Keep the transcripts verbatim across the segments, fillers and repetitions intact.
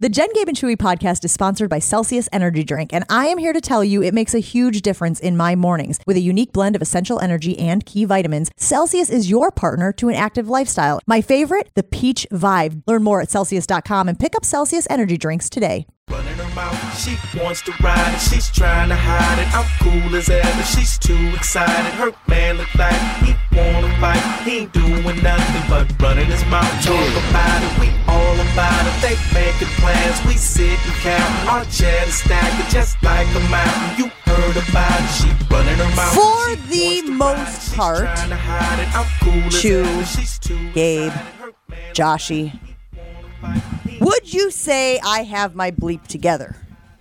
The Jen, Gabe, and Chewy podcast is sponsored by Celsius Energy Drink, and I am here to tell you it makes a huge difference in my mornings. With a unique blend of essential energy and key vitamins, Celsius is your partner to an active lifestyle. My favorite, the Peach Vibe. Learn more at Celsius dot com and pick up Celsius Energy Drinks today. Running her mouth, she wants to ride it, she's trying to hide it. I'm cool as ever, she's too excited. Her man look like he wanna fight, he ain't doing nothing but running his mouth. Talk about it, we all about it. They making plans, we sit and count. Our chat is stacked just like a mountain. You heard about it, she running her mouth. For the most part, Chew, Gabe, Joshy, would you say I have my bleep together?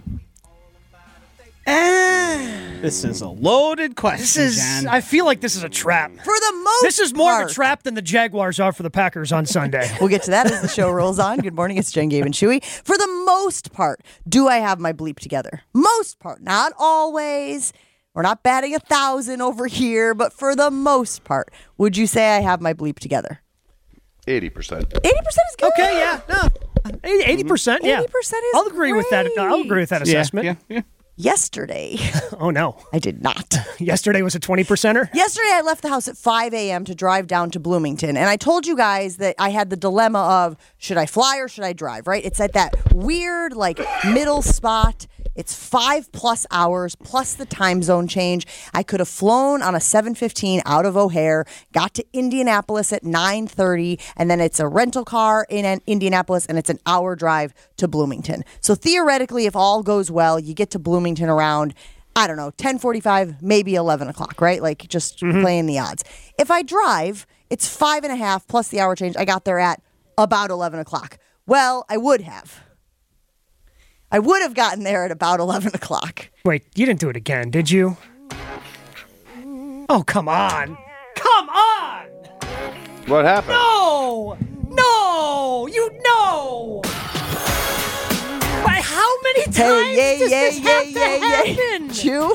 This is a loaded question, This is. Jen. I feel like this is a trap. For the most This is more part. of a trap than the Jaguars are for the Packers on Sunday. We'll get to that as the show rolls on. Good morning, it's Jen, Gabe, and Chewy. For the most part, do I have my bleep together? Most part, not always. We're not batting a thousand over here, but for the most part, would you say I have my bleep together? eighty percent. eighty percent is good. Okay, yeah, no, eighty percent, yeah. eighty percent is I'll agree with that. I'll agree with that yeah, assessment. yeah, yeah. Yesterday, Oh no, I did not. yesterday was a twenty percenter. Yesterday, I left the house at five a.m. to drive down to Bloomington. And I told you guys that I had the dilemma of, should I fly or should I drive, right? It's at that weird, like, middle spot. It's five plus hours plus the time zone change. I could have flown on a seven fifteen out of O'Hare, got to Indianapolis at nine thirty, and then it's a rental car in Indianapolis, and it's an hour drive to Bloomington. So theoretically, if all goes well, you get to Bloomington around, I don't know, ten forty-five, maybe eleven o'clock, right? Like just mm-hmm. playing the odds. If I drive, it's five and a half plus the hour change. I got there at about eleven o'clock. Well, I would have. I would have gotten there at about eleven o'clock. Wait, you didn't do it again, did you? Oh, come on. Come on! What happened? No! No! You know! But how many times Hey, yay, does yay, this yay, have yay, to yay. happen? Chew?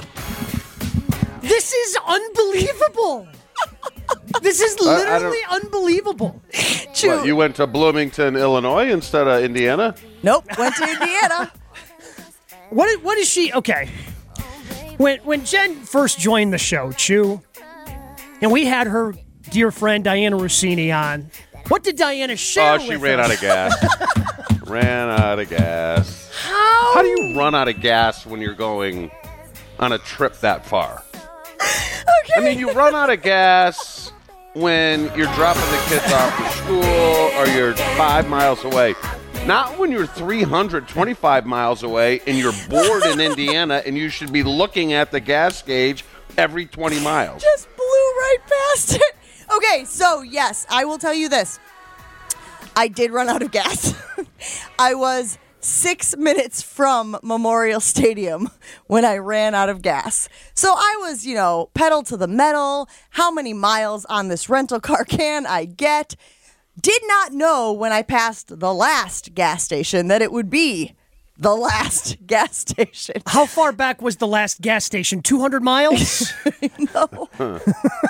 This is unbelievable. This is I literally unbelievable. Chew. What, you went to Bloomington, Illinois instead of Indiana? Nope, went to Indiana. What is, what is she? Okay. When when Jen first joined the show, Chew, and we had her dear friend Diana Rossini on, what did Diana share Oh, with she ran us? out of gas. ran out of gas. How? How do you run out of gas when you're going on a trip that far? Okay. I mean, you run out of gas when you're dropping the kids off to school or you're five miles away. Not when you're three hundred twenty-five miles away and you're bored in Indiana and you should be looking at the gas gauge every twenty miles. Just blew right past it. Okay, so yes, I will tell you this. I did run out of gas. I was six minutes from Memorial Stadium when I ran out of gas. So I was, you know, pedal to the metal. How many miles on this rental car can I get? Did not know when I passed the last gas station that it would be the last gas station. How far back was the last gas station? two hundred miles? No. No,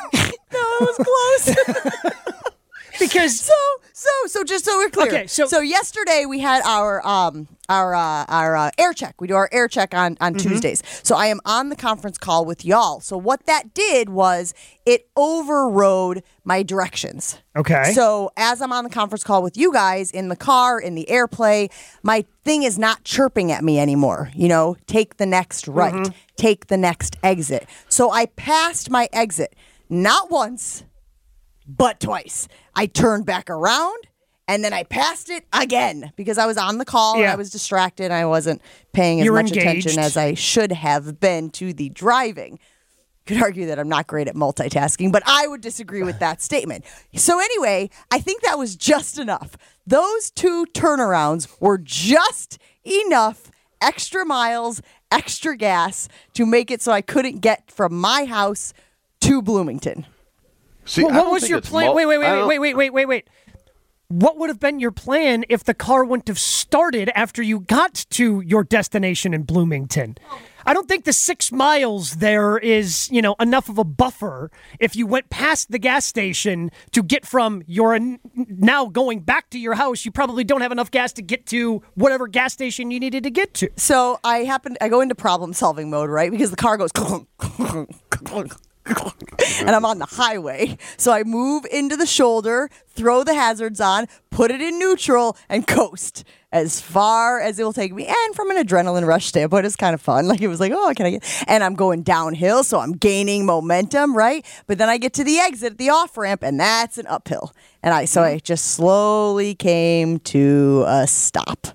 it was close. Because So, so, so just so we're clear. Okay, so- so yesterday we had our um our uh, our uh, air check. We do our air check on on Mm-hmm. Tuesdays. So I am on the conference call with y'all. So what that did was it overrode my directions. Okay. So as I'm on the conference call with you guys in the car, in the AirPlay, my thing is not chirping at me anymore. You know, take the next right, Mm-hmm. take the next exit. So I passed my exit, not once, but twice. I turned back around and then I passed it again because I was on the call and Yeah. I was distracted and I wasn't paying as You're much engaged. attention as I should have been to the driving. Could argue that I'm not great at multitasking, but I would disagree with that statement. So anyway, I think that was just enough. Those two turnarounds were just enough extra miles, extra gas to make it so I couldn't get from my house to Bloomington. See, Well, I what don't was think your it's plan? mul- wait, wait, wait, I wait, don't- wait, wait, wait, wait, wait. What would have been your plan if the car wouldn't have started after you got to your destination in Bloomington? I don't think the six miles there is, you know, enough of a buffer if you went past the gas station to get from your n- now going back to your house. You probably don't have enough gas to get to whatever gas station you needed to get to. So I happen, I go into problem solving mode, right? Because the car goes and I'm on the highway. So I move into the shoulder, throw the hazards on, put it in neutral, and coast as far as it will take me. And from an adrenaline rush standpoint, it's kind of fun. Like, it was like, oh, can I get... And I'm going downhill, so I'm gaining momentum, right? But then I get to the exit at the off-ramp, and that's an uphill. And I so I just slowly came to a stop.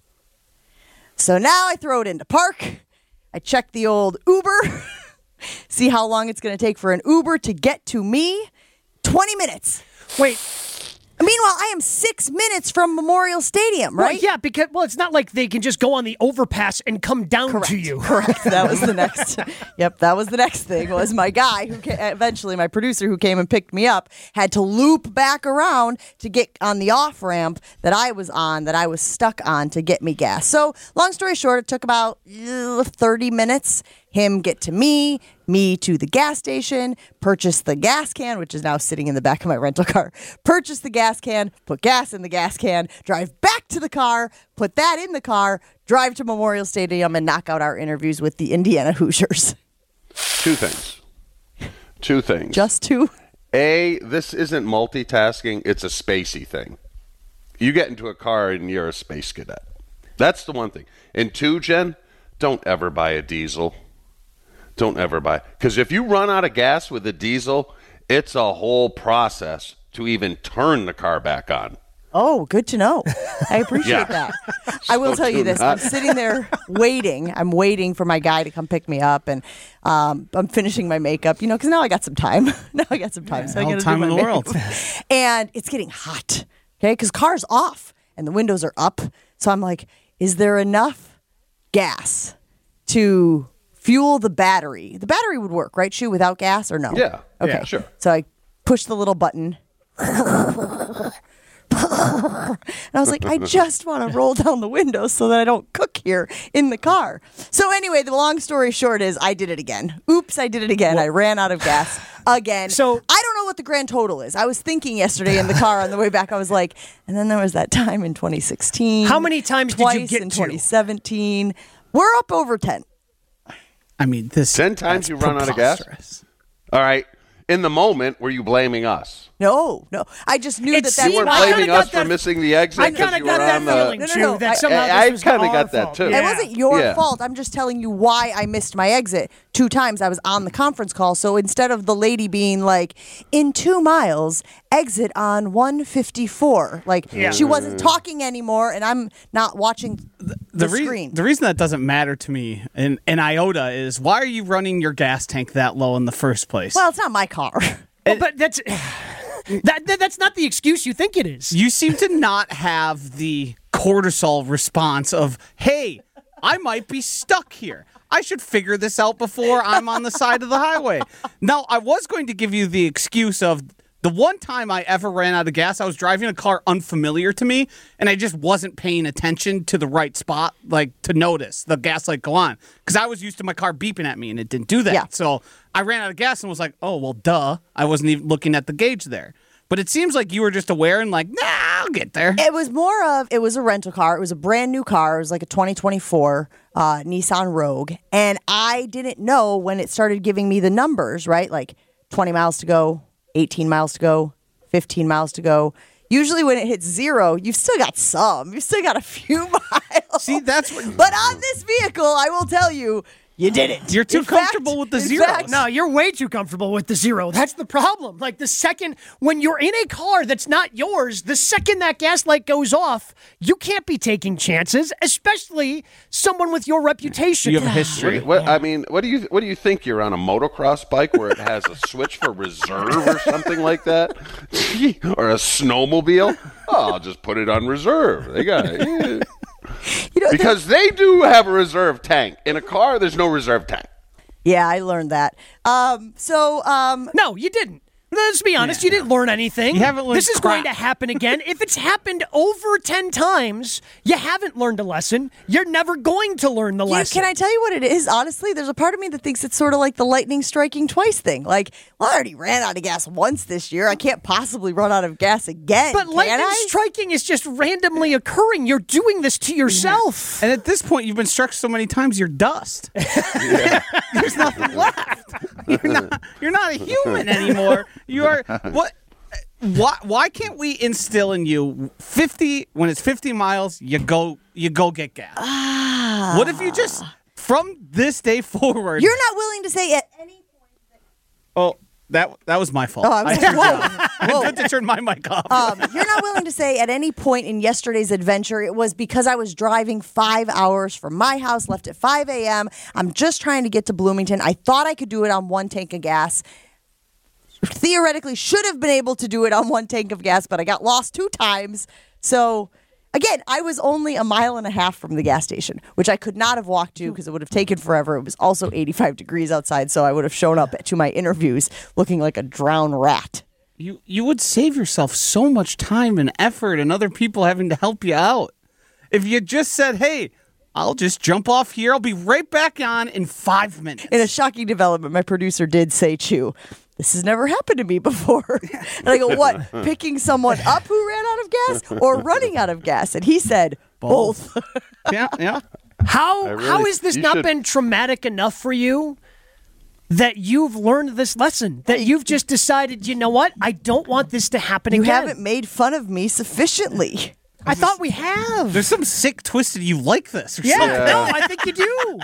So now I throw it into park. I check the old Uber. See how long it's going to take for an Uber to get to me. twenty minutes. Wait. Meanwhile, I am six minutes from Memorial Stadium, right? Well, yeah, because, well, it's not like they can just go on the overpass and come down Correct. to you. Correct. That was the next. Yep, that was the next thing. Was my guy who came, eventually my producer who came and picked me up had to loop back around to get on the off ramp that I was on, that I was stuck on to get me gas. So, long story short, it took about uh, thirty minutes. Him get to me, me to the gas station, purchase the gas can, which is now sitting in the back of my rental car, purchase the gas can, put gas in the gas can, drive back to the car, put that in the car, drive to Memorial Stadium, and knock out our interviews with the Indiana Hoosiers. Two things. Two things. Just two? A, this isn't multitasking. It's a spacey thing. You get into a car and you're a space cadet. That's the one thing. And two, Jen, don't ever buy a diesel. Don't ever buy. Because if you run out of gas with a diesel, it's a whole process to even turn the car back on. Oh, good to know. I appreciate Yeah. that. I will So tell you do this. not. I'm sitting there waiting. I'm waiting for my guy to come pick me up, and um, I'm finishing my makeup, you know, because now I got some time. now I got some time. so I all got to time do in my the world. makeup. And it's getting hot, okay, because car's off and the windows are up. So I'm like, is there enough gas to fuel the battery? The battery would work, right, Shu, without gas or no? Yeah. Okay. Yeah, sure. So I push the little button. And I was like, I just want to roll down the window so that I don't cook here in the car. So anyway, the long story short is I did it again. Oops, I did it again. I ran out of gas again. So- I don't know what the grand total is. I was thinking yesterday in the car on the way back, I was like, and then there was that time in twenty sixteen. How many times did you twice get in to? twenty seventeen. We're up over ten. I mean, this Ten times that's you run out of gas? preposterous. All right. In the moment, were you blaming us? No, no. I just knew It that seemed that's You weren't I why. kinda blaming got us for that- missing the exit I because kind of you got were that on the... feeling, No, no, too, no. that I- somehow I- this I was kinda our got that, fault. too. It Yeah. wasn't your Yeah. fault. I'm just telling you why I missed my exit two times. I was on the conference call. So instead of the lady being like, in two miles, exit on one fifty-four, like Yeah. she wasn't talking anymore, and I'm not watching the, The, rea- screen. the reason that doesn't matter to me in, in iota is why are you running your gas tank that low in the first place? well, it's not my car. Well, but that's that, that that's not the excuse you think it is. you seem to not have the cortisol response of, hey, I might be stuck here. I should figure this out before I'm on the side of the highway. Now, I was going to give you the excuse of the one time I ever ran out of gas, I was driving a car unfamiliar to me, and I just wasn't paying attention to the right spot, like to notice the gas light go on. Because I was used to my car beeping at me, and it didn't do that. Yeah. So I ran out of gas and was like, oh, well, duh. I wasn't even looking at the gauge there. But it seems like you were just aware and like, nah, I'll get there. It was more of, it was a rental car. It was a brand new car. It was like a twenty twenty-four uh, Nissan Rogue. And I didn't know when it started giving me the numbers, right? Like twenty miles to go, eighteen miles to go, fifteen miles to go. Usually when it hits zero, you've still got some. You've still got a few miles. See, that's what. But on this vehicle, I will tell you, you didn't. You're too In fact- comfortable with the in zeros. fact- No, you're way too comfortable with the zero. That's the problem. Like the second, when you're in a car that's not yours, the second that gas light goes off, you can't be taking chances, especially someone with your reputation. You have a history. What, I mean, what do you what do you think? You're on a motocross bike where it has a switch for reserve or something like that, or a snowmobile? Oh, I'll just put it on reserve. They got it. Yeah. You know, Because they do have a reserve tank. In a car, there's no reserve tank. yeah, I learned that. Um, so, um, No, you didn't. Let's be honest, you didn't learn anything. You haven't learned This is crap. going to happen again. If it's happened over ten times, you haven't learned a lesson. You're never going to learn the You- lesson. can I tell you what it is? Honestly, there's a part of me that thinks it's sort of like the lightning striking twice thing. Like, well, I already ran out of gas once this year. I can't possibly run out of gas again. But can lightning I? striking is just randomly occurring. You're doing this to yourself. And at this point, you've been struck so many times, you're dust. There's nothing left. You're not. You're not a human anymore. You are what? Why? Why can't we instill in you fifty when it's fifty miles? You go. You go get gas. Ah. What if you just from this day forward? You're not willing to say at any point. Oh, that that was my fault. Oh, I was I, like, whoa. I meant to turn my mic off. Um, you're not willing to say at any point in yesterday's adventure, it was because I was driving five hours from my house, left at five a.m. I'm just trying to get to Bloomington. I thought I could do it on one tank of gas. Theoretically, should have been able to do it on one tank of gas, but I got lost two times. So, again, I was only a mile and a half from the gas station, which I could not have walked to because it would have taken forever. It was also eighty-five degrees outside, so I would have shown up to my interviews looking like a drowned rat. You you would save yourself so much time and effort and other people having to help you out. If you just said, hey, I'll just jump off here. I'll be right back on in five minutes. In a shocking development, my producer did say, Chew, this has never happened to me before. And I go, what? Picking someone up who ran out of gas or running out of gas? And he said, both. yeah, yeah. How really- how has this you not should- been traumatic enough for you that you've learned this lesson? That you've just decided, you know what? I don't want this to happen You again. haven't made fun of me sufficiently. I thought we have. There's some sick twisted you like this or Yeah, something. no, I think you do.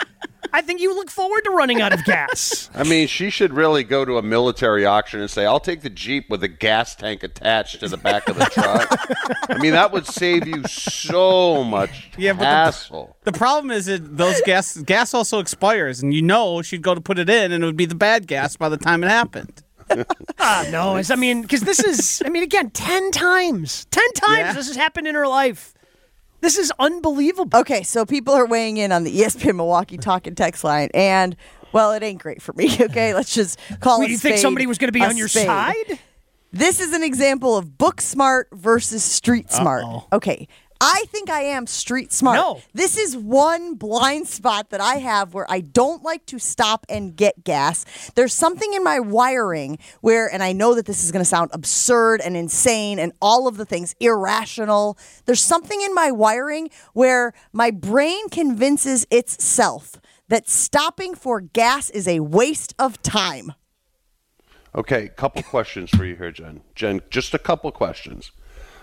I think you look forward to running out of gas. I mean, she should really go to a military auction and say, I'll take the Jeep with a gas tank attached to the back of the truck. I mean, that would save you so much Yeah, but the- hassle. The problem is that those gas gas also expires, and you know she'd go to put it in, and it would be the bad gas by the time it happened. Ah, no, it's, I mean, because this is, I mean, again, ten times. Ten times Yeah. this has happened in her life. This is unbelievable. Okay, so people are weighing in on the E S P N Milwaukee talk and text line, and, well, it ain't great for me, okay? Let's just call Wait, it you think spade somebody was going to be a on your spade. side? This is an example of book smart versus street smart. Uh-oh. Okay. I think I am street smart. No. This is one blind spot that I have where I don't like to stop and get gas. There's something in my wiring where, and I know that this is going to sound absurd and insane and all of the things, irrational. There's something in my wiring where my brain convinces itself that stopping for gas is a waste of time. Okay, couple questions for you here, Jen. Jen, just a couple questions.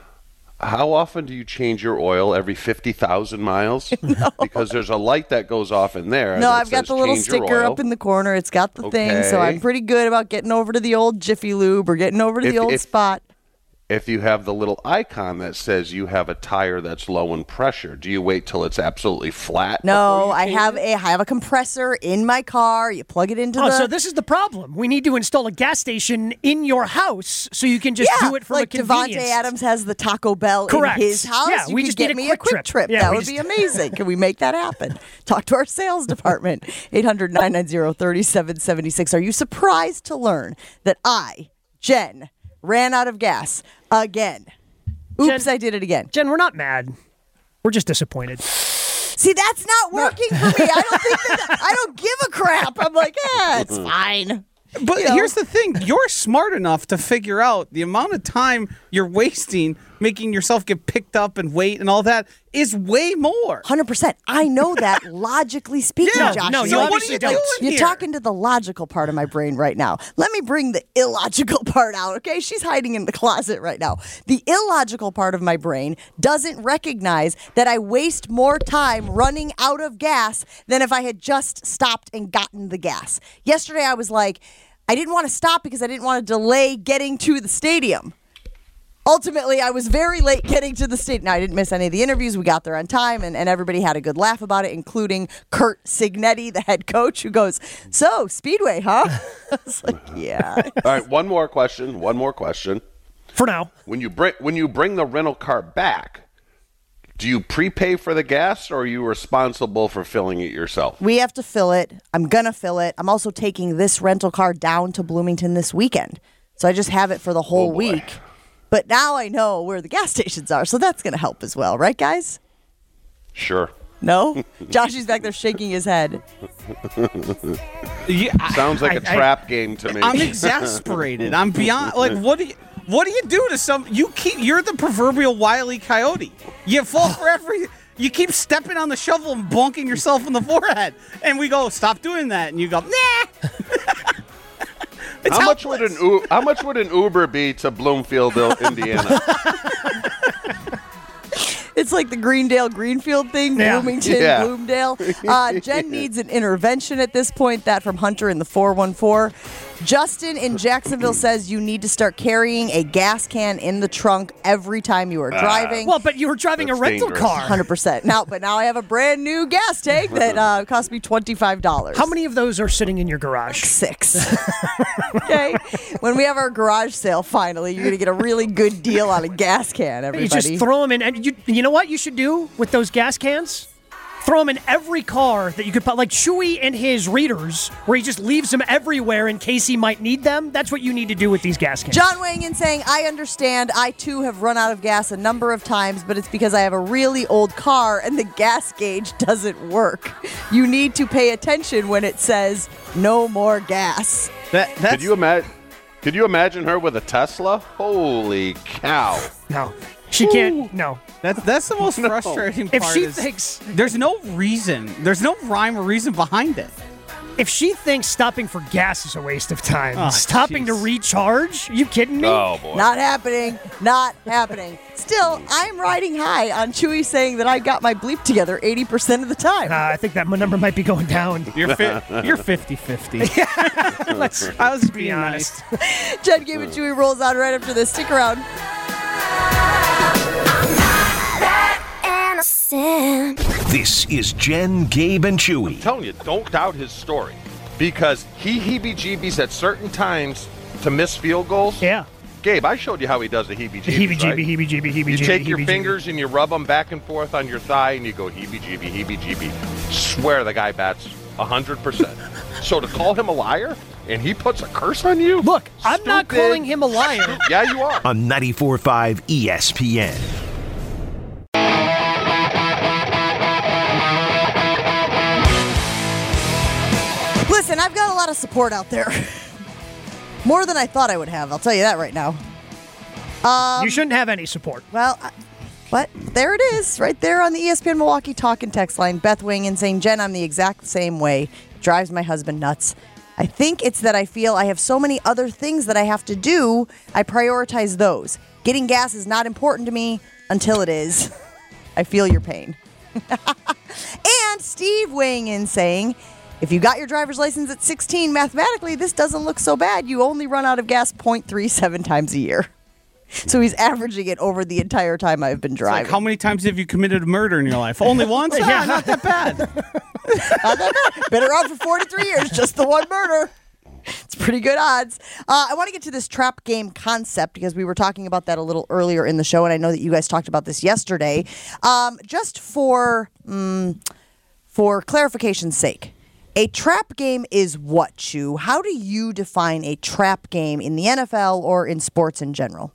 How often do you change your oil? Every fifty thousand miles? No. Because there's a light that goes off in there. No, that I've got says the little change your sticker oil. up in the corner. It's got the thing, so Okay. I'm pretty good about getting over to the old Jiffy Lube or getting over to If- the old if- spot. If you have the little icon that says you have a tire that's low in pressure, do you wait till it's absolutely flat? No, before you I change have it? a I have a compressor in my car. You plug it into Oh, the so this is the problem. We need to install a gas station in your house so you can just yeah, do it from like a convenience. Devontae Adams has the Taco Bell Correct. in his house. Yeah, you we could just get need a me quick a quick trip. trip. Yeah, that we would just- be amazing. Can we make that happen? Talk to our sales department. eight hundred, nine nine zero, three seven seven six. Are you surprised to learn that I, Jen, ran out of gas again? Oops, Jen- I did it again. Jen, we're not mad. We're just disappointed. See, that's not working for me. I don't think that, I don't give a crap. I'm like, yeah, it's fine. But You know? here's the thing. You're smart enough to figure out the amount of time you're wasting making yourself get picked up and wait and all that is way more. one hundred percent. I know that logically speaking, Yeah, Josh. no, you So what are obviously you don't. doing You're here? talking to the logical part of my brain right now. Let me bring the illogical part out, okay? She's hiding in the closet right now. The illogical part of my brain doesn't recognize that I waste more time running out of gas than if I had just stopped and gotten the gas. Yesterday, I was like, I didn't want to stop because I didn't want to delay getting to the stadium. Ultimately, I was very late getting to the state. Now, I didn't miss any of the interviews. We got there on time, and, and everybody had a good laugh about it, including Kurt Signetti, the head coach, who goes, so, Speedway, huh? I was like, yeah. All right, one more question. One more question. For now. When you bring when you bring the rental car back, do you prepay for the gas, or are you responsible for filling it yourself? We have to fill it. I'm going to fill it. I'm also taking this rental car down to Bloomington this weekend. So I just have it for the whole Oh, boy. week. But now I know where the gas stations are, so that's going to help as well, right, guys? Sure. No? Joshy's back there shaking his head. Yeah, I- Sounds like a I- I- trap game to me. I'm exasperated. I'm beyond. Like, what do you? What do you do to some? You keep. You're the proverbial Wile E. Coyote. You fall for every. You keep stepping on the shovel and bonking yourself in the forehead, and we go, stop doing that, and you go, nah. It's How much would helpless. an U- how much would an Uber be to Bloomfield, Indiana? It's like the Greendale Greenfield thing, Yeah. Bloomington, Yeah. Bloomdale. Uh, Jen needs an intervention at this point. That from Hunter in the four one four. Justin in Jacksonville says you need to start carrying a gas can in the trunk every time you are driving. Well, but you were driving a That's rental dangerous. car. one hundred percent. Now, but now I have a brand new gas tank that uh, cost me twenty-five dollars. How many of those are sitting in your garage? Six. Okay. When we have our garage sale finally, you're going to get a really good deal on a gas can, everybody. You just throw them in, and you you know what you should do with those gas cans? Throw them in every car that you could put, like Chewy and his readers, where he just leaves them everywhere in case he might need them. That's what you need to do with these gas cans. John weighing in saying, I understand. I too have run out of gas a number of times, but it's because I have a really old car and the gas gauge doesn't work. You need to pay attention when it says no more gas. That, that's, Could you imagine? Could you imagine her with a Tesla? Holy cow! No, she can't. No. That's that's the most frustrating If part. she is thinks- there's no reason, there's no rhyme or reason behind it. If she thinks stopping for gas is a waste of time, Oh, stopping to jeez. recharge? Are you kidding me? Oh boy! Not happening. Not happening. Still, I'm riding high on Chewy saying that I got my bleep together eighty percent of the time. Uh, I think that number might be going down. You're fi- you're fifty-fifty. Let's I was be being honest. nice. Jen Gabe and Chewy rolls on right after this. Stick around. This is Jen, Gabe, and Chewy. I'm telling you, don't doubt his story, because he heebie-jeebies at certain times to miss field goals. Yeah. Gabe, I showed you how he does the heebie-jeebies. Heebie-jeebie, right? heebie-jeebie, heebie-jeebie. You take your heebie-jeebie. fingers and you rub them back and forth on your thigh, and you go heebie-jeebie, heebie-jeebie. Swear the guy bats one hundred percent. So to call him a liar, and he puts a curse on you? Look, I'm not Stupid. calling him a liar. Yeah, you are. On ninety-four point five E S P N. Listen, I've got a lot of support out there. More than I thought I would have. I'll tell you that right now. You shouldn't have any support. Well, I- what? There it is, right there on the E S P N Milwaukee talk and text line. Beth Wing and saying, Jen, I'm the exact same way. Drives my husband nuts. I think it's that I feel I have so many other things that I have to do. I prioritize those. Getting gas is not important to me until it is. I feel your pain. And Steve weighing in saying, if you got your driver's license at sixteen, mathematically, this doesn't look so bad. You only run out of gas zero point three seven times a year. So he's averaging it over the entire time I've been Like, driving. how many times have you committed a murder in your life? Only once? Yeah, not that bad. Been around for forty-three years, just the one murder. It's pretty good odds. Uh, I want to get to this trap game concept because we were talking about that a little earlier in the show, and I know that you guys talked about this yesterday. Um, just for um, for clarification's sake, a trap game is what, Chew? How do you define a trap game in the N F L or in sports in general?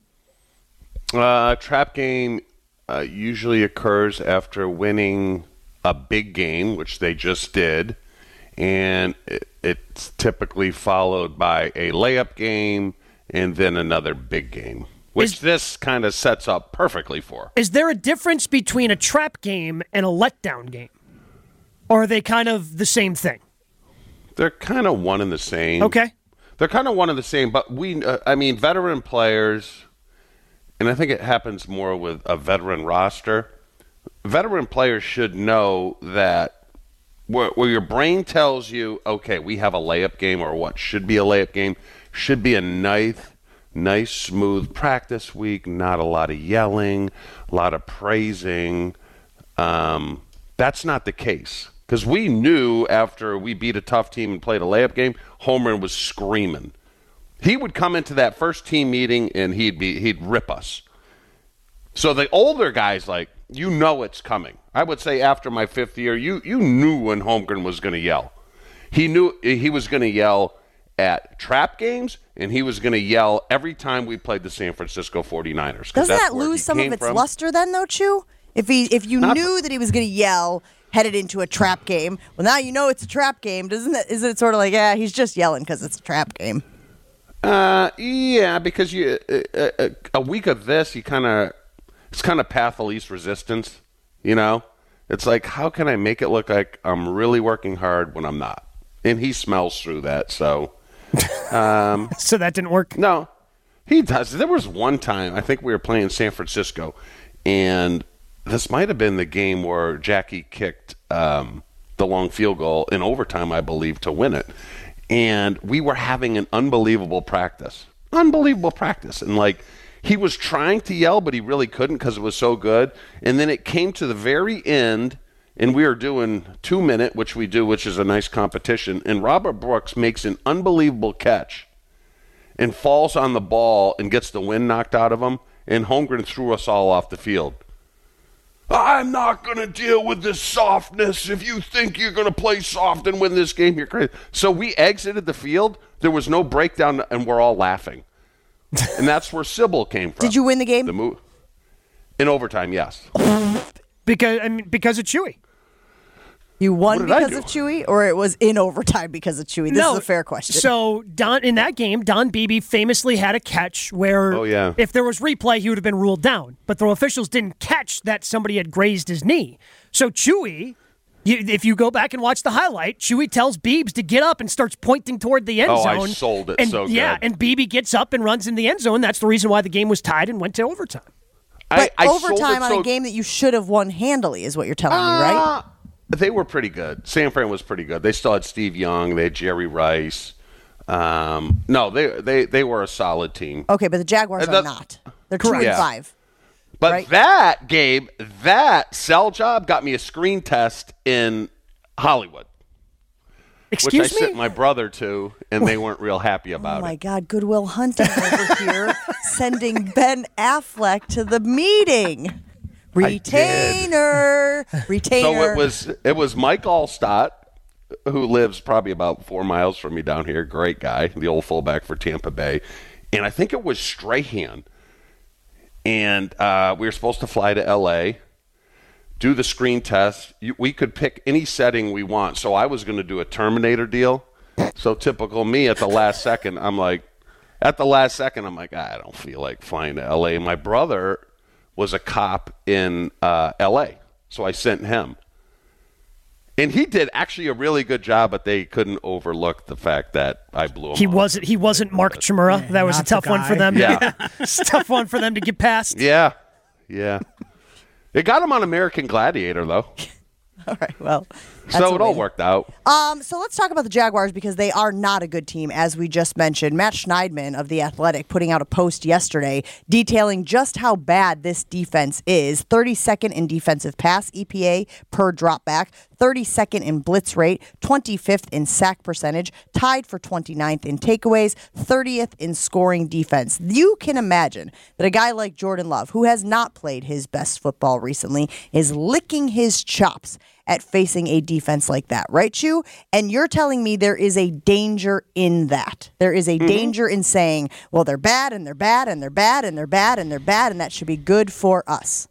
Uh, trap game uh, usually occurs after winning a big game, which they just did, and it, it's typically followed by a layup game and then another big game, which Is- this kind of sets up perfectly for. Is there a difference between a trap game and a letdown game? Or are they kind of the same thing? They're kind of one and the same. Okay. They're kind of one and the same, but we, uh, I mean, veteran players, and I think it happens more with a veteran roster. Veteran players should know that where, where your brain tells you, okay, we have a layup game, or what should be a layup game, should be a nice, nice, smooth practice week, not a lot of yelling, a lot of praising. Um, that's not the case. Because we knew after we beat a tough team and played a layup game, Homer was screaming. He would come into that first team meeting and he'd be he'd rip us. So the older guys, like, you know it's coming. I would say after my fifth year, you you knew when Holmgren was going to yell. He knew he was going to yell at trap games, and he was going to yell every time we played the San Francisco forty-niners. Doesn't that lose some of its from. luster then, though, Chew? If he, if you Not knew that he was going to yell headed into a trap game, well, now you know it's a trap game. Doesn't it? Isn't it sort of like, yeah, he's just yelling because it's a trap game? Uh, yeah, because you uh, uh, a week of this, you kind of it's kind of path of least resistance. You know, it's like, how can I make it look like I'm really working hard when I'm not? And he smells through that. So, um, So that didn't work? no, he does. There was one time I think we were playing San Francisco, and this might have been the game where Jackie kicked um, the long field goal in overtime, I believe, to win it. And we were having an unbelievable practice. Unbelievable practice. And, like, he was trying to yell, but he really couldn't because it was so good. And then it came to the very end, and we were doing two-minute, which we do, which is a nice competition. And Robert Brooks makes an unbelievable catch and falls on the ball and gets the wind knocked out of him. And Holmgren threw us all off the field. I'm not going to deal with this softness. If you think you're going to play soft and win this game, you're crazy. So we exited the field. There was no breakdown, and we're all laughing. And that's where Sybil came from. Did you win the game? The mo- In overtime, yes. Because I mean, because of Chewy. You won What did I because do? of Chewy, or it was in overtime because of Chewy? This no, is a fair question. So Don in that game, Don Beebe famously had a catch where Oh, yeah. if there was replay, he would have been ruled down. But the officials didn't catch that somebody had grazed his knee. So Chewy, you, if you go back and watch the highlight, Chewy tells Beebs to get up and starts pointing toward the end Oh, I zone. sold it and, so Yeah, good. and Beebe gets up and runs in the end zone. That's the reason why the game was tied and went to overtime. but I, I sold overtime it on so- a game that you should have won handily is what you're telling me, right? Uh, They were pretty good. San Fran was pretty good. They still had Steve Young. They had Jerry Rice. Um, no, they, they they were a solid team. Okay, but the Jaguars Uh, are that's- not. They're two and Yeah. five. But right. that game, that cell job got me a screen test in Hollywood, Excuse which I me? sent my brother to, and they weren't real happy Oh about my it. God, Goodwill Hunting over here sending Ben Affleck to the meeting. Retainer, retainer. So it was it was Mike Allstott, who lives probably about four miles from me down here. Great guy, the old fullback for Tampa Bay, and I think it was Strahan. And uh, we were supposed to fly to L A, do the screen test. You, we could pick any setting we want. So I was going to do a Terminator deal. So typical me at the last second, I'm like, at the last second, I'm like, I don't feel like flying to L A. My brother was a cop in uh, L A, so I sent him. And he did actually a really good job, but they couldn't overlook the fact that I blew him He off. wasn't. He wasn't Mark Chimura. That was a not the tough one for guy. them. Yeah. It's a tough one for them to get past. Yeah, yeah. It got him on American Gladiator, though. all right. Well, that's So a it all win. worked out. Um, so let's talk about the Jaguars because they are not a good team, as we just mentioned. Matt Schneidman of The Athletic putting out a post yesterday detailing just how bad this defense is. thirty-second in defensive pass E P A per dropback, thirty-second in blitz rate, twenty-fifth in sack percentage, tied for twenty-ninth in takeaways, thirtieth in scoring defense. You can imagine that a guy like Jordan Love, who has not played his best football recently, is licking his chops at facing a defense like that, right, Chew? And you're telling me there is a danger in that. There is a Mm-hmm. danger in saying, well, they're bad and they're bad and they're bad and they're bad and they're bad, and that should be good for us.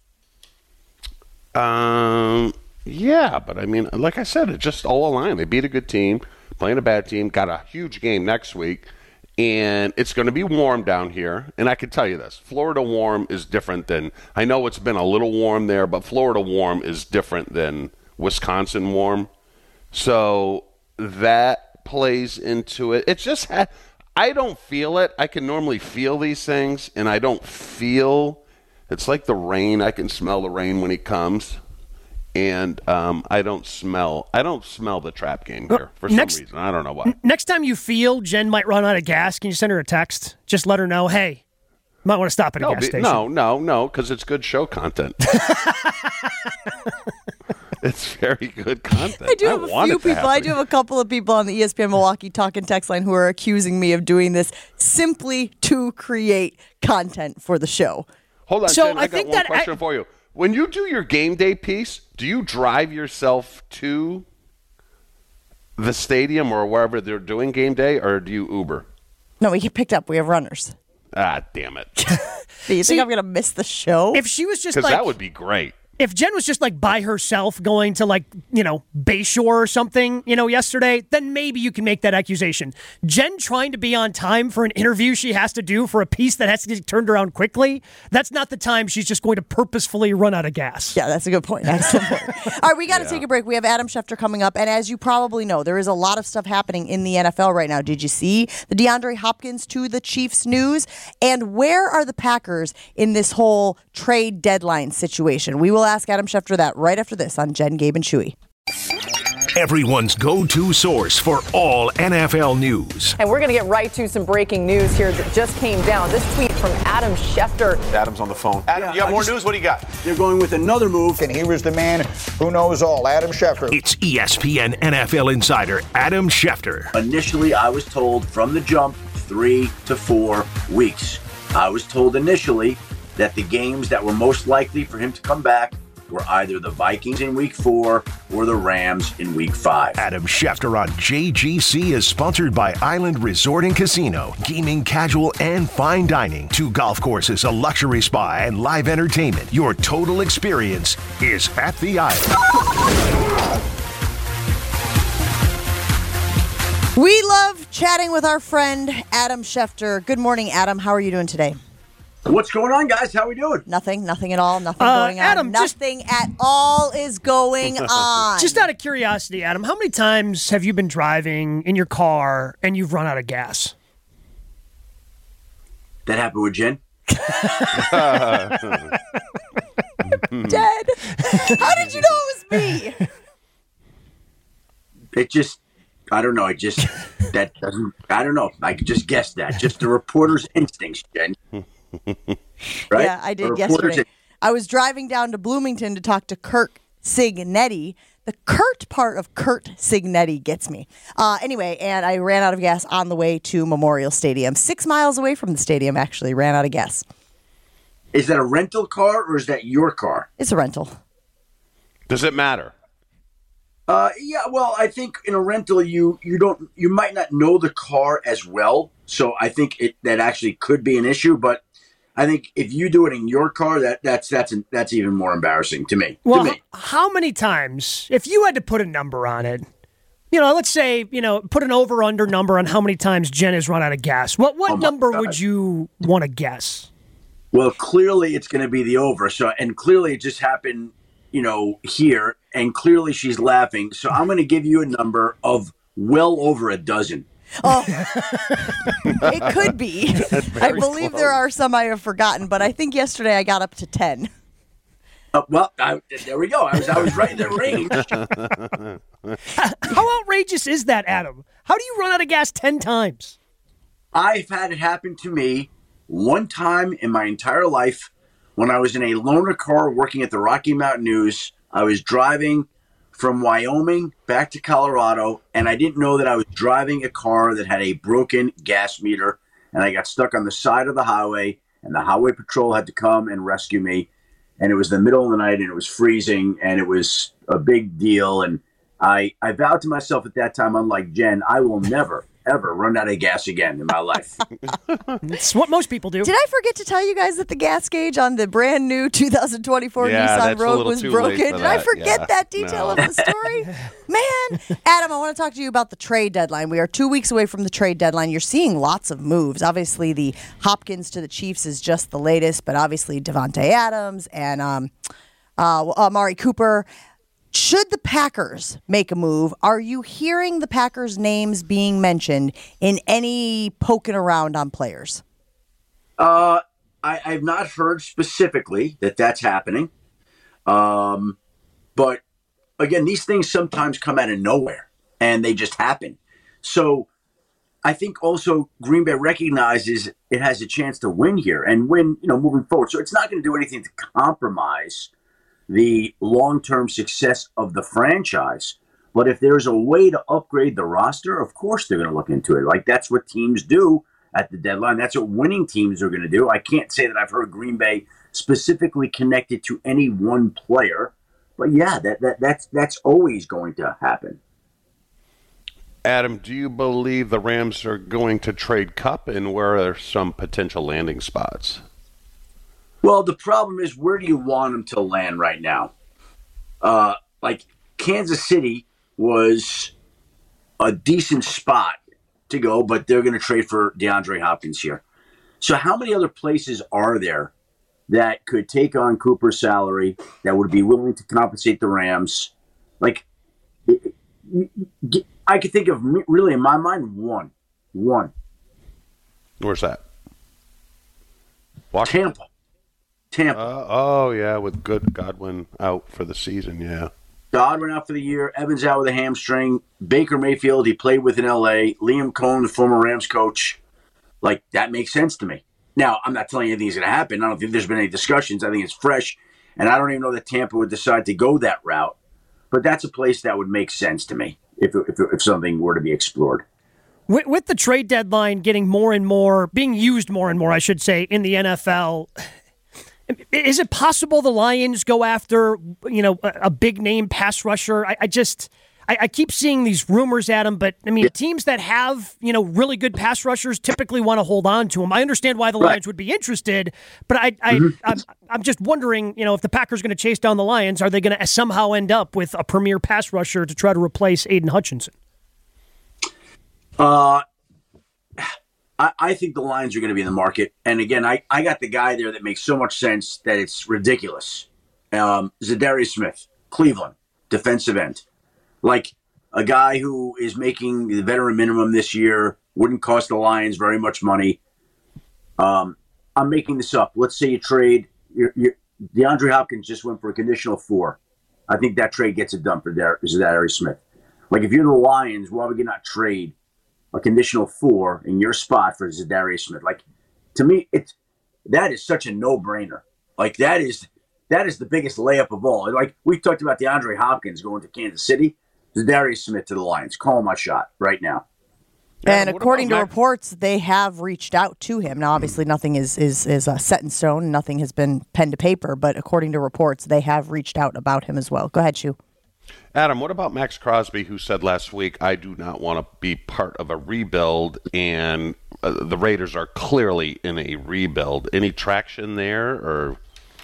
Um, yeah, but I mean, like I said, it just all aligned. They beat a good team, playing a bad team, got a huge game next week, and it's going to be warm down here. And I can tell you this, Florida warm is different than, I know it's been a little warm there, but Florida warm is different than Wisconsin warm. So that plays into it. It's just, ha- I don't feel it. I can normally feel these things, and I don't feel, it's like the rain. I can smell the rain when it comes. And um, I don't smell. I don't smell the trap game here for some Next- reason. I don't know why. Next time you feel Jen might run out of gas, can you send her a text? Just let her know, hey, might want to stop at a No, gas be- station. no, no, no, because it's good show content. It's very good content. I do have a want few it to people. I happen. do have a couple of people on the E S P N Milwaukee talking text line who are accusing me of doing this simply to create content for the show. Hold on, So Jen, I, I got think one that question I- for you. When you do your game day piece, do you drive yourself to the stadium or wherever they're doing game day, or do you Uber? No, we get picked up. We have runners. Ah, damn it. Do you See, think I'm going to miss the show? If she was just Because like, that would be great. if Jen was just like by herself going to like, you know, Bayshore or something, you know, yesterday, then maybe you can make that accusation. Jen trying to be on time for an interview she has to do for a piece that has to get turned around quickly, that's not the time she's just going to purposefully run out of gas. Yeah, that's a good point. Excellent point. All right, we got to take a break. We have Adam Schefter coming up. And as you probably know, there is a lot of stuff happening in the N F L right now. Did you see the DeAndre Hopkins to the Chiefs news? And where are the Packers in this whole trade deadline situation? We will ask Adam Schefter that right after this on Jen, Gabe, and Chewy. Everyone's go-to source for all N F L news. And we're going to get right to some breaking news here that just came down. This tweet from Adam Schefter. Adam's on the phone. Adam, Yeah, you have I more just- news? What do you got? They're going with another move. And here is the man who knows all, Adam Schefter. It's E S P N N F L insider Adam Schefter. Initially, I was told from the jump three to four weeks. I was told initially that the games that were most likely for him to come back were either the Vikings in week four or the Rams in week five. Adam Schefter on J G C is sponsored by Island Resort and Casino. Gaming, casual, and fine dining. Two golf courses, a luxury spa, and live entertainment. Your total experience is at the Island. We love chatting with our friend Adam Schefter. Good morning, Adam. How are you doing today? What's going on, guys? How we doing? Nothing, nothing at all, nothing Uh, going on. Adam, just- nothing at all is going on. Just out of curiosity, Adam, how many times have you been driving in your car and you've run out of gas? That happened with Jen? Dead. How did you know it was me? It just, I don't know. I just, that doesn't, I don't know. I could just guess that. Just the reporter's instincts, Jen. Right? Yeah, I The did reporter's yesterday. I was driving down to Bloomington to talk to Kirk Signetti. The Kurt part of Kurt Signetti gets me. Uh, anyway, and I ran out of gas on the way to Memorial Stadium. Six miles away from the stadium, actually, ran out of gas. Is that a rental car or is that your car? It's a rental. Does it matter? Uh, yeah, well, I think in a rental, you you don't you might not know the car as well, so I think it that actually could be an issue. But I think if you do it in your car, that that's that's that's even more embarrassing to me. Well, to me. h- how many times, if you had to put a number on it, you know, let's say, you know, put an over-under number on how many times Jen has run out of gas. What what Oh my number God. would you want to guess? Well, clearly it's going to be the over. So, and clearly it just happened, you know, here, and clearly she's laughing. So I'm going to give you a number of well over a dozen. Oh, it could be. I believe there are some I have forgotten, but I think yesterday I got up to ten. Uh, well, I, there we go. I was I was right in the range. How outrageous is that, Adam? How do you run out of gas ten times? I've had it happen to me one time in my entire life when I was in a loaner car working at the Rocky Mountain News. I was driving from Wyoming back to Colorado, and I didn't know that I was driving a car that had a broken gas meter, and I got stuck on the side of the highway, and the highway patrol had to come and rescue me. And it was the middle of the night, and it was freezing, and it was a big deal. And I, I vowed to myself at that time, unlike Jen, I will never, ever run out of gas again in my life. It's what most people do. Did I forget to tell you guys that the gas gauge on the brand new two thousand twenty-four Yeah, Nissan that's a Rogue little was too broken? late for Did I that. forget Yeah. that detail No. of the story? Man, Adam, I want to talk to you about the trade deadline. We are two weeks away from the trade deadline. You're seeing lots of moves. Obviously, the Hopkins to the Chiefs is just the latest, but obviously Devontae Adams and um, uh, Amari Cooper. Should the Packers make a move, are you hearing the Packers' names being mentioned in any poking around on players? Uh, I, I've not heard specifically that that's happening. Um, but again, these things sometimes come out of nowhere and they just happen. So I think also Green Bay recognizes it has a chance to win here and win, you know, moving forward. So it's not going to do anything to compromise the long-term success of the franchise. But if there's a way to upgrade the roster, of course they're going to look into it. Like that's what teams do at the deadline. That's what winning teams are going to do. I can't say that I've heard Green Bay specifically connected to any one player, but yeah, that, that that's that's always going to happen. Adam, do you believe the Rams are going to trade Kupp, and where are some potential landing spots? Well, the problem is, where do you want him to land right now? Uh, like, Kansas City was a decent spot to go, but they're going to trade for DeAndre Hopkins here. So how many other places are there that could take on Cooper's salary, that would be willing to compensate the Rams? Like, I could think of, really, in my mind, one. One. Where's that? Washington? Tampa. Tampa. Uh, oh, yeah, with good Godwin out for the season, yeah. Godwin out for the year. Evans out with a hamstring. Baker Mayfield, he played with in L A. Liam Cohen, the former Rams coach. Like, that makes sense to me. Now, I'm not telling you anything's going to happen. I don't think there's been any discussions. I think it's fresh. And I don't even know that Tampa would decide to go that route. But that's a place that would make sense to me if, if, if something were to be explored. With, with the trade deadline getting more and more, being used more and more, I should say, in the N F L, is it possible the Lions go after, you know, a, a big name pass rusher? I, I just, I, I keep seeing these rumors, Adam, but I mean, yeah. teams that have, you know, really good pass rushers typically want to hold on to them. I understand why the right. Lions would be interested, but I, I, mm-hmm. I'm, I'm just wondering, you know, if the Packers are going to chase down the Lions, are they going to somehow end up with a premier pass rusher to try to replace Aiden Hutchinson? Uh, I, I think the Lions are going to be in the market. And again, I, I got the guy there that makes so much sense that it's ridiculous. Um, Zadarius Smith, Cleveland, defensive end. Like a guy who is making the veteran minimum this year, wouldn't cost the Lions very much money. Um, I'm making this up. Let's say you trade. You're, you're, DeAndre Hopkins just went for a conditional four. I think that trade gets it done for Zadarius Smith. Like if you're the Lions, why would you not trade a conditional four in your spot for Zadarius Smith? Like, to me, it's that is such a no-brainer. Like that is that is the biggest layup of all. Like we talked about DeAndre Hopkins going to Kansas City, Zadarius Smith to the Lions. Call my shot right now. And according to reports, they have reached out to him. Now, obviously, nothing is is is uh, set in stone. Nothing has been pen to paper. But according to reports, they have reached out about him as well. Go ahead, Shu. Adam, what about Max Crosby, who said last week, I do not want to be part of a rebuild, and uh, the Raiders are clearly in a rebuild. Any traction there? Or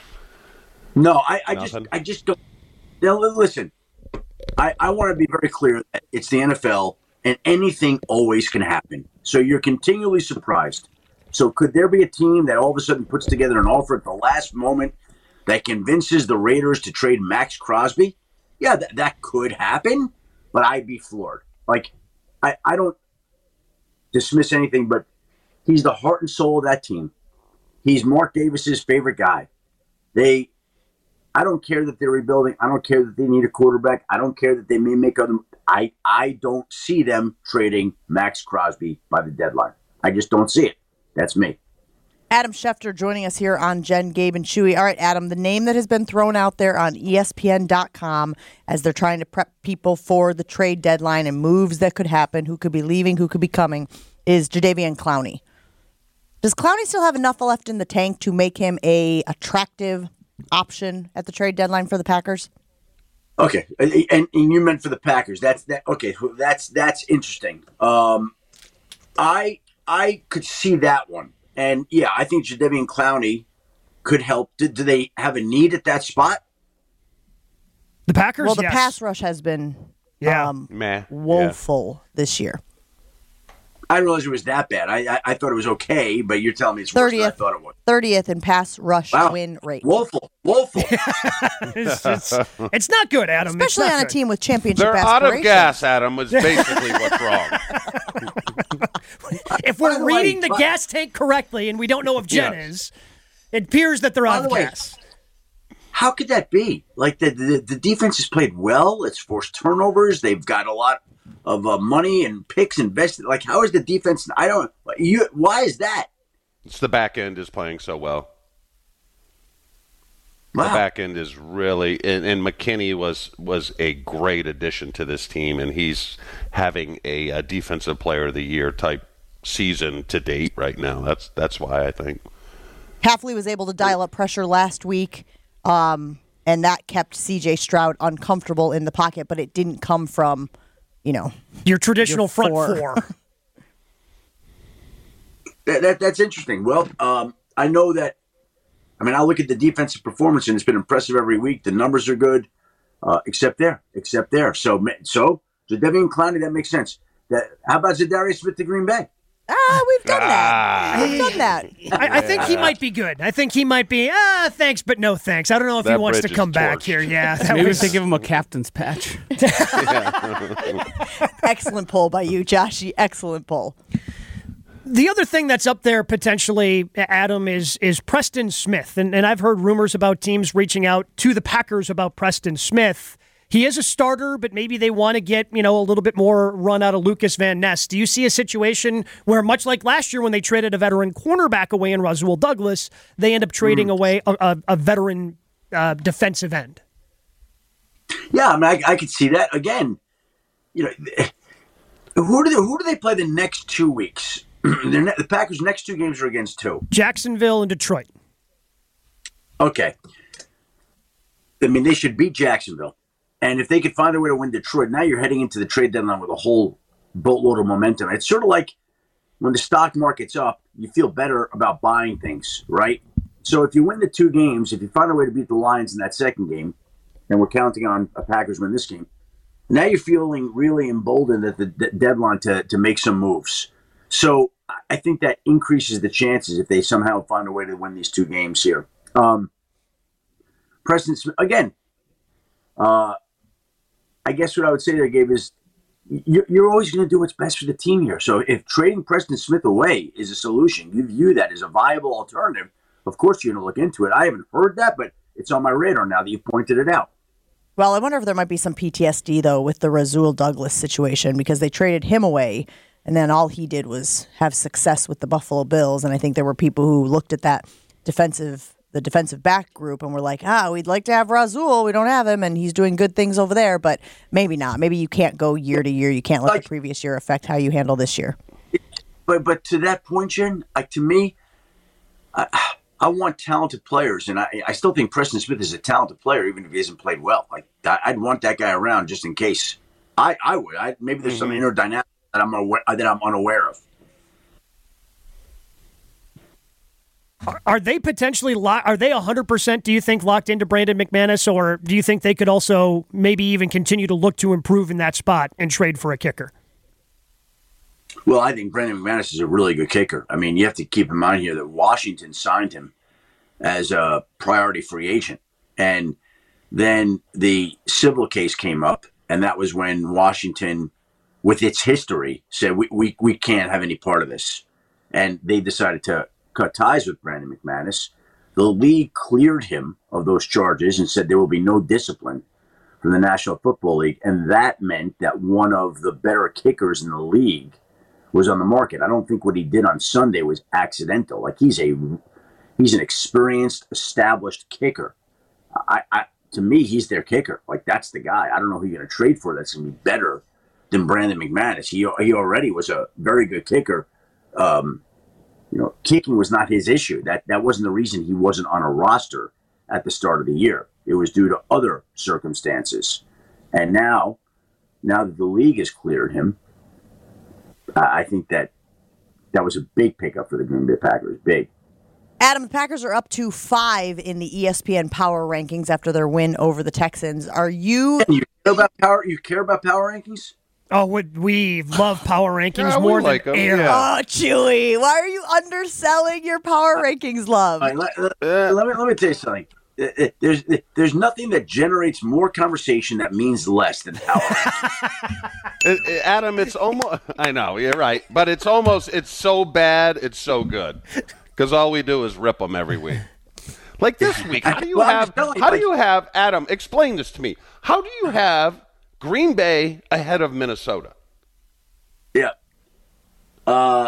No, I, I just I just don't. Now, listen, I, I want to be very clear that it's the N F L, and anything always can happen. So you're continually surprised. So could there be a team that all of a sudden puts together an offer at the last moment that convinces the Raiders to trade Max Crosby? Yeah, that, that could happen, but I'd be floored. Like, I, I don't dismiss anything, but he's the heart and soul of that team. He's Mark Davis's favorite guy. They, I don't care that they're rebuilding. I don't care that they need a quarterback. I don't care that they may make other. I, I don't see them trading Max Crosby by the deadline. I just don't see it. That's me. Adam Schefter joining us here on Jen, Gabe, and Chewy. All right, Adam, the name that has been thrown out there on E S P N dot com as they're trying to prep people for the trade deadline and moves that could happen, who could be leaving, who could be coming, is Jadeveon Clowney. Does Clowney still have enough left in the tank to make him a attractive option at the trade deadline for the Packers? Okay, and, and you meant for the Packers. That's that. Okay, that's that's interesting. Um, I I could see that one. And, yeah, I think Jadeveon Clowney could help. Do, do they have a need at that spot? The Packers, Well, the yes. pass rush has been yeah. um, Meh. woeful yeah. this year. I didn't realize it was that bad. I, I I thought it was okay, but you're telling me it's worse than I thought it was. thirtieth in pass rush Wow. win rate. Woeful. Woeful. it's, it's, it's not good, Adam. Especially it's not on a good. team with championship they're out aspirations. of gas, Adam, is basically what's wrong. If we're By the reading way, the by- gas tank correctly, and we don't know if Jen Yes. is, it appears that they're By out the of way, gas. How could that be? Like, the, the, the defense has played well. It's forced turnovers. They've got a lot of uh, money and picks invested. Like, how is the defense? I don't. You. Why is that? It's the back end is playing so well. Wow. The back end is really, and, and McKinney was was a great addition to this team, and he's having a, a defensive player of the year type season to date right now. That's that's why I think Hafley was able to dial up pressure last week, um, and that kept C J Stroud uncomfortable in the pocket, but it didn't come from you know, your traditional your front four. four. That, that that's interesting. Well, um, I know that. I mean, I look at the defensive performance, and it's been impressive every week. The numbers are good, uh, except there, except there. So, so, so Devian Clowney, that makes sense. That how about Zadarius Smith to Green Bay? Ah, we've done that. We've done that. I, I think he might be good. I think he might be, ah, thanks, but no thanks. I don't know if That he wants to bridge is come back torched. here. Yeah. That Maybe was, if they give him a captain's patch. Excellent poll by you, Joshy. Excellent poll. The other thing that's up there potentially, Adam, is is Preston Smith. And, and I've heard rumors about teams reaching out to the Packers about Preston Smith. He is a starter, but maybe they want to get, you know, a little bit more run out of Lucas Van Ness. Do you see a situation where, much like last year when they traded a veteran cornerback away in Rasul Douglas, they end up trading Mm. away a, a, a veteran uh, defensive end? Yeah, I mean, I, I could see that again. You know, who do they, who do they play the next two weeks? Their ne- the Packers' next two games are against two. Jacksonville and Detroit. Okay. I mean, they should beat Jacksonville. And if they could find a way to win Detroit, now you're heading into the trade deadline with a whole boatload of momentum. It's sort of like when the stock market's up, you feel better about buying things, right? So if you win the two games, if you find a way to beat the Lions in that second game, and we're counting on a Packers win this game, now you're feeling really emboldened at the d- deadline to, to make some moves. So I think that increases the chances if they somehow find a way to win these two games here. Um, Preston Smith, again, uh, I guess what I would say there, Gabe, is you're, you're always going to do what's best for the team here. So if trading Preston Smith away is a solution, you view that as a viable alternative, of course you're going to look into it. I haven't heard that, but it's on my radar now that you've pointed it out. Well, I wonder if there might be some P T S D, though, with the Rasul Douglas situation, because they traded him away, and then all he did was have success with the Buffalo Bills. And I think there were people who looked at that defensive, the defensive back group and were like, ah, we'd like to have Rasul. We don't have him, and he's doing good things over there, but maybe not. Maybe you can't go year to year. You can't let Like- the previous year affect how you handle this year. But but to that point, Jen, like to me, I, I want talented players, and I, I still think Preston Smith is a talented player, even if he hasn't played well. Like I, I'd want that guy around just in case. I, I would. I, maybe there's some inner dynamic that I'm aware, that I'm unaware of. Are, are they potentially lo- are they one hundred percent, do you think, locked into Brandon McManus, or do you think they could also maybe even continue to look to improve in that spot and trade for a kicker? Well, I think Brandon McManus is a really good kicker. I mean, you have to keep in mind here that Washington signed him as a priority free agent. And then the civil case came up, and that was when Washington, with its history, said, we, we, we can't have any part of this. And they decided to cut ties with Brandon McManus. The league cleared him of those charges and said there will be no discipline from the National Football League. And that meant that one of the better kickers in the league was on the market. I don't think what he did on Sunday was accidental. Like he's a, he's an experienced, established kicker. I, I to me, he's their kicker. Like that's the guy. I don't know who you're going to trade for that's going to be better than Brandon McManus. He he already was a very good kicker. Um, you know, kicking was not his issue. That that wasn't the reason he wasn't on a roster at the start of the year. It was due to other circumstances. And now, now that the league has cleared him, I think that that was a big pickup for the Green Bay Packers. Big. Adam, the Packers are up to five in the E S P N Power Rankings after their win over the Texans. Are you? You care about power? You care about power rankings? Oh, would we love power rankings Yeah, we more like than 'em, air? yeah. Oh, Chewy, why are you underselling your Power Rankings love? All right, let, let- let me let me tell you something. Uh, uh, There's there's nothing that generates more conversation that means less than power rankings. Uh, uh, Adam, it's almost, I know, you're right, but it's almost, it's so bad, it's so good. Because all we do is rip them every week. Like this week, how do you Well, I'm have, just telling you, how do like- you have, Adam, explain this to me. How do you have Green Bay ahead of Minnesota? Yeah. Uh,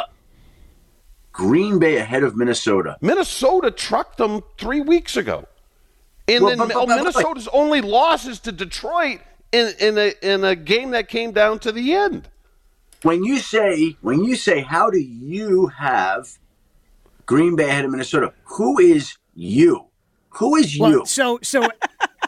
Green Bay ahead of Minnesota. Minnesota trucked them three weeks ago. And Well, then but- but- oh, but- Minnesota's only losses to Detroit in, in, a, in a game that came down to the end. When you say when you say how do you have Green Bay ahead of Minnesota? Who is you? Who is you? Well, so so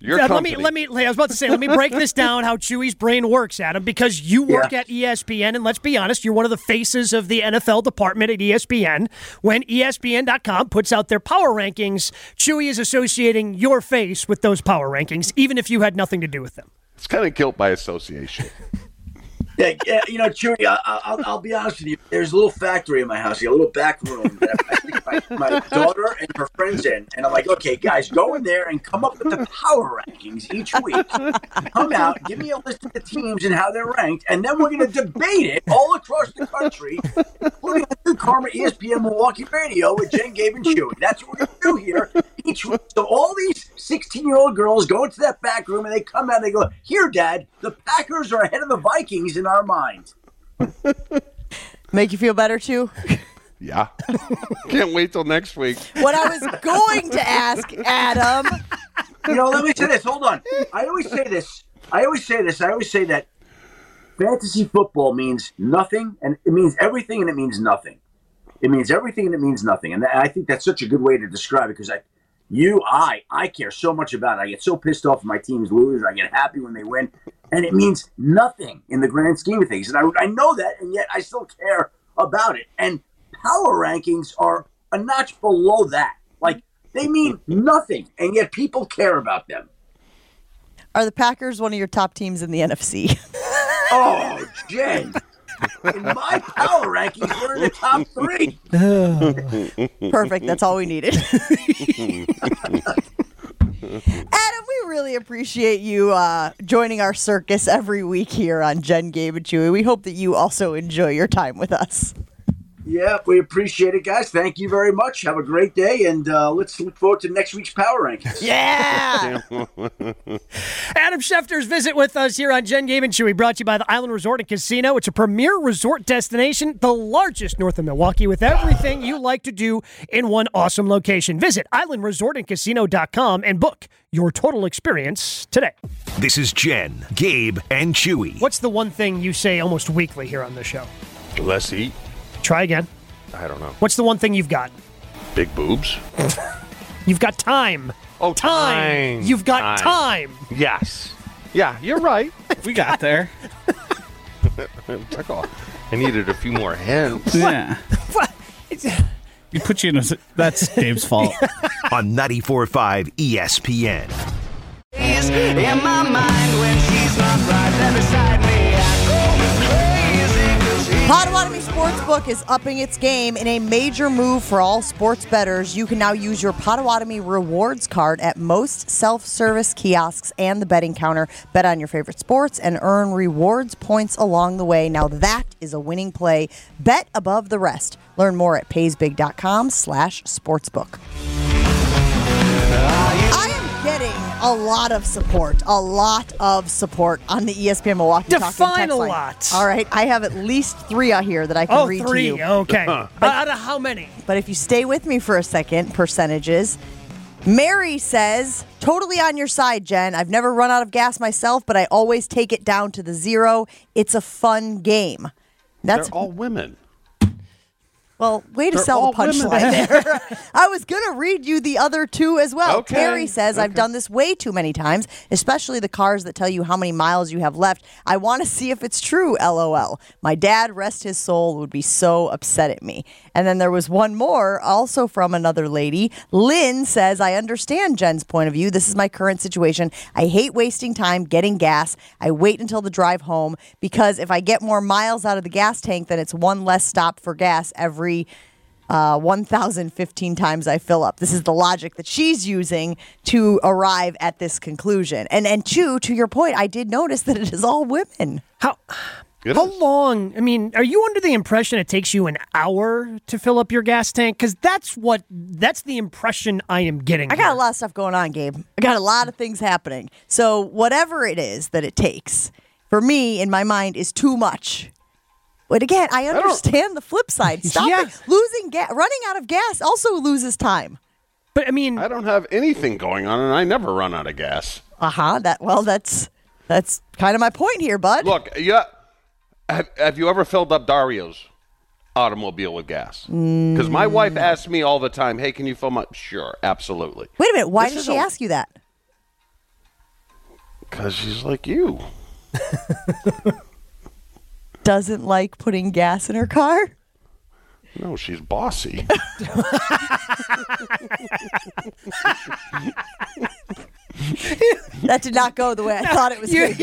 Your Uh, let company. me let me. I was about to say, let me break this down. How Chewy's brain works, Adam, because you work Yeah. at E S P N, and let's be honest, you're one of the faces of the N F L department at E S P N. When E S P N dot com puts out their power rankings, Chewy is associating your face with those power rankings, even if you had nothing to do with them. It's kind of guilt by association. Yeah, yeah, you know, Chewy, I, I, I'll, I'll be honest with you. There's a little factory in my house, a little back room that I think my, my daughter and her friends in. And I'm like, okay, guys, go in there and come up with the power rankings each week. Come out, give me a list of the teams and how they're ranked, and then we're going to debate it all across the country, including the Good Karma E S P N Milwaukee Radio with Jen, Gabe, and Chewy. That's what we're going to do here each week. So all these sixteen-year-old girls go into that back room, and they come out and they go, here, Dad, the Packers are ahead of the Vikings in our minds. Make you feel better, too? Yeah. Can't wait till next week. What I was going to ask, Adam. You know, let me say this. Hold on. I always say this. I always say this. I always say that fantasy football means nothing, and it means everything, and it means nothing. It means everything, and it means nothing. And I think that's such a good way to describe it because I, you, I, I care so much about it. I get so pissed off when my teams lose. I get happy when they win. And it means nothing in the grand scheme of things. And I, I know that, and yet I still care about it. And power rankings are a notch below that. Like, they mean nothing, and yet people care about them. Are the Packers one of your top teams in the N F C? Oh, Jen. In my power rankings, we're in the top three. Perfect. That's all we needed. Adam, we really appreciate you uh, joining our circus every week here on Jen, Gabe, and Chewy. We hope that you also enjoy your time with us. Yeah, we appreciate it, guys. Thank you very much. Have a great day, and uh, let's look forward to next week's power rankings. Yeah! Adam Schefter's visit with us here on Jen, Gabe, and Chewy, brought to you by the Island Resort and Casino. It's a premier resort destination, the largest north of Milwaukee, with everything you like to do in one awesome location. Visit island resort and casino dot com and book your total experience today. This is Jen, Gabe, and Chewy. What's the one thing you say almost weekly here on the show? Let's eat. Try again. I don't know. What's the one thing you've got? Big boobs. You've got time. Oh, time. You've got time. Yes. Yeah, you're right. We got there. Took off. I needed a few more hints. Yeah. You put you in a... That's Gabe's fault. On ninety-four point five E S P N. In my mind when she's not right there beside me, I go crazy 'cause she- Potawatomi Sportsbook is upping its game in a major move for all sports bettors. You can now use your Potawatomi Rewards card at most self-service kiosks and the betting counter. Bet on your favorite sports and earn rewards points along the way. Now that is a winning play. Bet above the rest. Learn more at paysbig.com slash sportsbook. I am getting a lot of support, a lot of support on the E S P N Milwaukee Talking Define text a line. lot. All right, I have at least three out here that I can Oh, read three. to you. Okay. Out of how many? But if you stay with me for a second, percentages. Mary says, totally on your side, Jen. I've never run out of gas myself, but I always take it down to the zero. It's a fun game. That's They're all women. Well, way to They're sell all the punchline women. there. I was going to read you the other two as well. Okay. Terry says, I've Okay. done this way too many times, especially the cars that tell you how many miles you have left. I want to see if it's true, LOL. My dad, rest his soul, would be so upset at me. And then there was one more, also from another lady. Lynn says, I understand Jen's point of view. This is my current situation. I hate wasting time getting gas. I wait until the drive home because if I get more miles out of the gas tank, then it's one less stop for gas every Uh, one thousand fifteen times I fill up. This is the logic that she's using to arrive at this conclusion. And and two, to your point, I did notice that it is all women. How It how is. long? I mean, are you under the impression it takes you an hour to fill up your gas tank? Because that's what that's the impression I am getting. I got here. a lot of stuff going on, Gabe. I got a lot of things happening. So whatever it is that it takes, for me, in my mind, is too much. But again, I understand the flip side. Stop Yeah. it. Losing gas, running out of gas also loses time. But I mean, I don't have anything going on, and I never run out of gas. Uh huh. That well, that's that's kind of my point here, bud. Look, yeah. Have, have you ever filled up Dario's automobile with gas? Because my wife asks me all the time, "Hey, can you fill my?" Sure, absolutely. Wait a minute. Why This did is she a- ask you that? Because she's like you. Doesn't like putting gas in her car? No, she's bossy. That did not go the way I thought it was going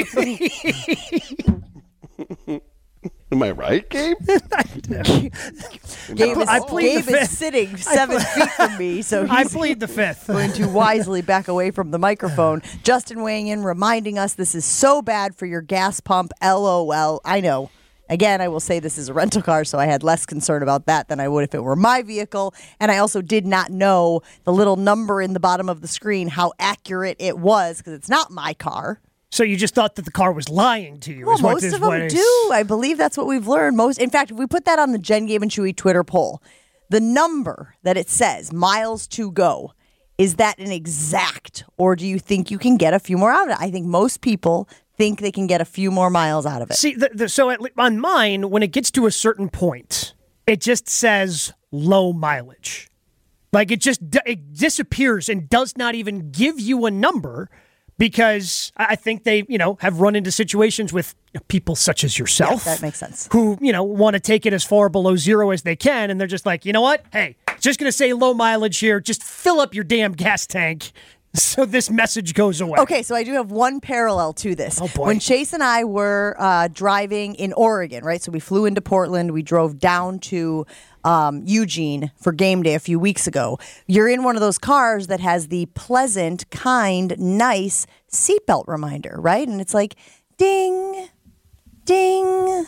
to go. Am I right, Gabe? Gabe is, I plead Gabe the is fifth. sitting seven feet from me, so I he's plead the fifth. going to wisely back away from the microphone. Justin weighing in, reminding us this is so bad for your gas pump. LOL. I know. Again, I will say this is a rental car, so I had less concern about that than I would if it were my vehicle. And I also did not know the little number in the bottom of the screen, how accurate it was, because it's not my car. So you just thought that the car was lying to you? Well, is what most this- of them what is- do. I believe that's what we've learned. Most, in fact, if we put that on the Jen, Gabe, and Chewy Twitter poll, the number that it says, miles to go, is that an exact, or do you think you can get a few more out of it? I think most people think they can get a few more miles out of it. See, the, the, so at, le- on mine, when it gets to a certain point, it just says low mileage. Like it just d- it disappears and does not even give you a number, because I I think they, you know, have run into situations with people such as yourself. Yeah, that makes sense. Who, you know, want to take it as far below zero as they can, and they're just like, you know what? Hey, just going to say low mileage here. Just fill up your damn gas tank so this message goes away. Okay, so I do have one parallel to this. Oh, boy. When Chase and I were uh, driving in Oregon, right? So we flew into Portland. We drove down to um, Eugene for game day a few weeks ago. You're in one of those cars that has the pleasant, kind, nice seatbelt reminder, right? And it's like, ding, ding,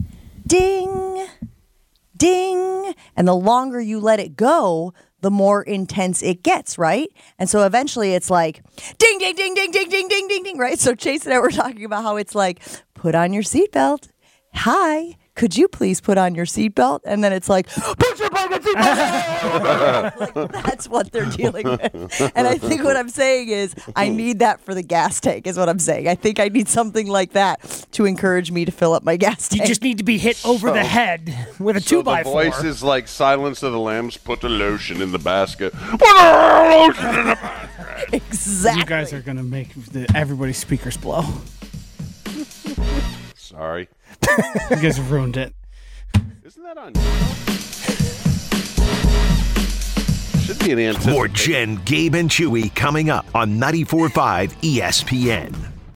ding, ding. And the longer you let it go, the more intense it gets, right? And so eventually it's like, ding, ding, ding, ding, ding, ding, ding, ding, ding, right? So Chase and I were talking about how it's like, put on your seatbelt. Hi, could you please put on your seatbelt? And then it's like, put your fucking seatbelt on! Like, that's what they're dealing with. And I think what I'm saying is, I need that for the gas tank, is what I'm saying. I think I need something like that to encourage me to fill up my gas tank. You just need to be hit over the head with a two So by the four. voice is like Silence of the Lambs. Put the lotion in the basket. Put the lotion in the basket. Exactly. You guys are going to make the, everybody's speakers blow. Sorry. You guys have ruined it. Isn't that on? Should be an answer. More Jen, Gabe, and Chewy coming up on ninety-four point five E S P N.